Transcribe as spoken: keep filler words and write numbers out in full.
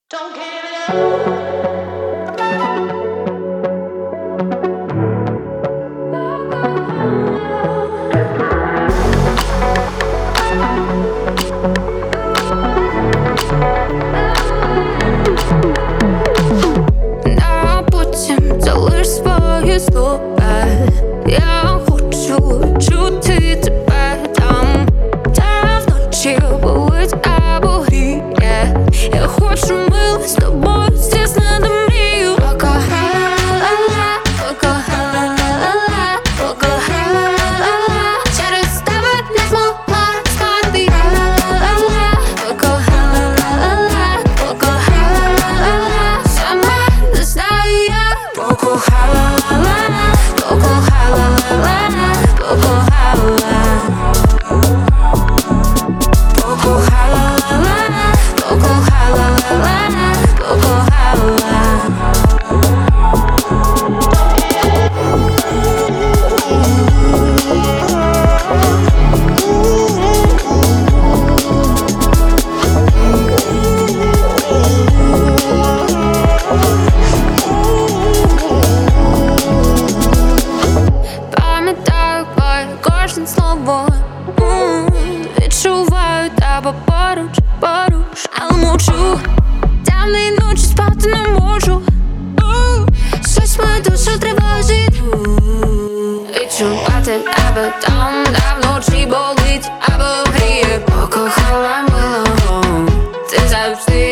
Don't give it up. На потім залиш свої слова. Я хочу чути тебе там, де вночі болить або гріє. Я хочу мило з тобою здійснити мрію. Покохала, покохала, покохала. Через тебе не змогла стати. Покохала, покохала. Сама не знаю я. Покохала, покохала, покохала. Покохала, покохала, покохала. Пам'ятаю кожне слово. М, Відчуваю тебе поруч, поруч, але мовчу. Темної ночі спати не можу. У, Щось мою душу тривожить. Відчувати тебе там, де вночі болить або гріє. Покохала милого, ти завжди